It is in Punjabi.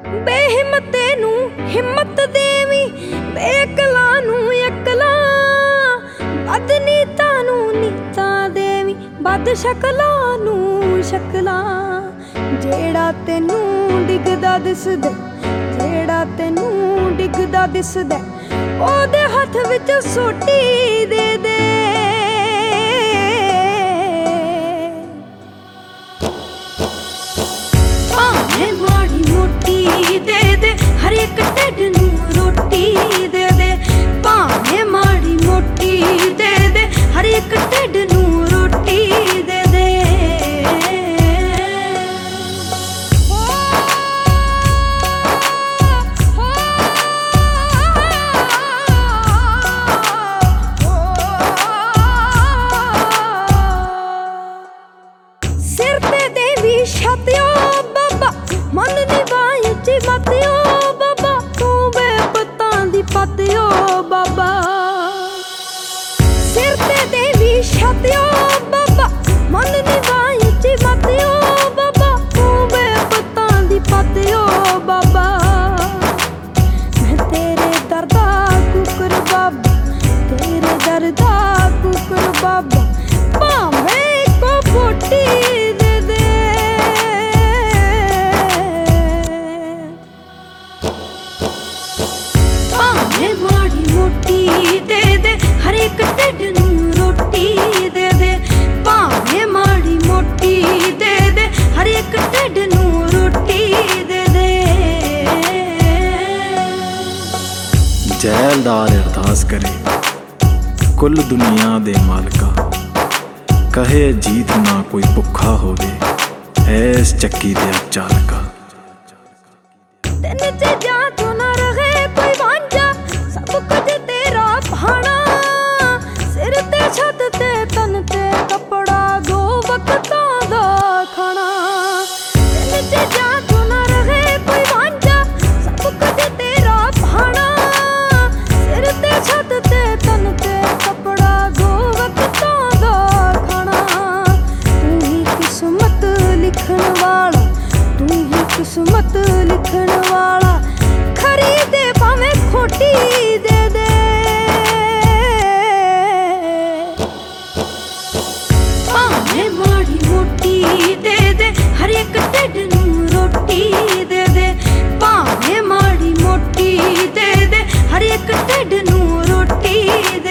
ਬੇਹਿੰਮਤੇ ਨੂੰ ਹਿੰਮਤ ਦੇਵੀਂ, ਬੇਅਕਲਾਂ ਨੂੰ ਅਕਲਾਂ, ਬਦਨੀਤਾਂ ਨੂੰ ਨੀਤਾਂ ਦੇਵੀਂ, ਬਦ ਸ਼ਕਲਾਂ ਨੂੰ ਸ਼ਕਲਾਂ। ਜਿਹੜਾ ਤੈਨੂੰ ਡਿੱਗਦਾ ਦਿਸਦਾ, ਜਿਹੜਾ ਤੈਨੂੰ ਡਿੱਗਦਾ ਦਿਸਦਾ, ਉਹਦੇ ਹੱਥ ਵਿੱਚ ਸੋਟੀ ਦੇ ਦੇ। ਭਾਵੇਂ ਮਾੜੀ ਮੋਟੀ ਦੇ ਦੇ, ਹਰ ਇੱਕ ਢਿੱਡ ਨੂੰ ਰੋਟੀ ਦੇ ਦੇ। ਭਾਵੇਂ ਮਾੜੀ ਮੋਟੀ ਦੇ ਦੇ, ਹਰ ਇੱਕ ਢਿੱਡ ਨੂੰ ਰੋਟੀ ਦੇ ਦੇ। ਸਿਰ ਤੇ ਦੇਵੀ ਛਾਤਿਓ ਬਾਬਾ, ਮਨ ਦੀ ਬਾਂਹ ਉੱਚੀ ਮੱਤਿਓ ਬਾਬਾ, ਤੂੰ ਬੇਪਤਾਂ ਦੀ ਪੱਤਿਓ ਬਾਬਾ। ਸਿਰ ਤੇ ਦੇਵੀ ਛਾਤਿਓ ਬਾਬਾ, ਮਨ ਦੀ ਬਾਂਹ ਉੱਚੀ ਮੱਤਿਓ ਬਾਬਾ, ਤੂੰ ਬੇਪਤਾਂ ਦੀ ਪੱਤਿਓ ਬਾਬਾ। ਮੈਂ ਤੇਰੇ ਦਰ ਦਾ ਕੁਕਰ ਬਾਬਾ, ਤੇਰੇ ਦਰ ਦਾ ਕੁਕਰ ਬਾਬਾ, ਭਾਵੇਂ ਇੱਕੋ ਫੋਟੀ ਦੇ ਦੇ। ਭਾਵੇਂ ਮਾੜੀ ਮੋਟੀ ਦੇ ਦੇ, ਹਰ ਇੱਕ ਢਿੱਡ ਨੂੰ ਰੋਟੀ ਦੇ ਦੇ। ਭਾਵੇਂ ਮਾੜੀ ਮੋਟੀ ਦੇ ਦੇ, ਹਰ ਇੱਕ ਢਿੱਡ ਨੂੰ ਰੋਟੀ ਦੇ ਦੇ। ਜੈਲਦਾਰ ਅਰਦਾਸ ਕਰੇ ਕੁੱਲ ਦੁਨੀਆ ਦੇ ਮਾਲਕਾ, ਕਹੇ ਜੀਤ ਨਾ ਕੋਈ ਭੁੱਖਾ ਹੋਵੇ, ਐਸ ਚੱਕੀ ਦੇ ਚਾਲਕਾ। ਤਿੰਨ ਚੀਜ਼ਾਂ ਤੋਂ ਨਾ ਰਹੇ ਕੋਈ ਵਾਂਝਾ, ਸਭ ਕੁਝ ਤੇਰਾ ਭਾਣਾ। ਸਿਰ ਤੇ ਛੱਤ ਤੇ ਤਨ ਤੇ ਕੱਪੜਾ, ਦੋ ਵਕਤਾਂ ਦਾ ਖਾਣਾ। ਤਿੰਨ ਚੀਜ਼ਾਂ ਤੋਂ ਨਾ ਰਹੇ ਕੋਈ ਵਾਂਝਾ, ਸਭ ਕੁਝ ਤੇਰਾ ਭਾਣਾ। ਸਿਰ ਤੇ ਛੱਤ ਤੇ ਤਨ ਤੇ ਕੱਪੜਾ, ਦੋ ਵਕਤਾਂ ਦਾ ਖਾਣਾ। ਤੂੰ ਹੀ ਕਿਸਮਤ ਲਿਖਣ ਵਾਲਾ, ਤੂੰ ਹੀ ਕਿਸਮਤ ਲਿਖਣ ਵਾਲਾ, ਖਰੀਦੇ ਭਾਵੇਂ ਖੋਟੀ ਦੇ ਦੇ। ਭਾਵੇਂ ਮਾੜੀ ਮੋਟੀ ਦੇ ਦੇ, ਹਰ ਇੱਕ ਢਿੱਡ ਨੂੰ ਰੋਟੀ ਦੇ ਦੇ। ਭਾਵੇਂ ਮਾੜੀ ਮੋਟੀ ਦੇ ਦੇ, ਹਰ ਇੱਕ ਢਿੱਡ ਨੂੰ ਰੋਟੀ ਦੇ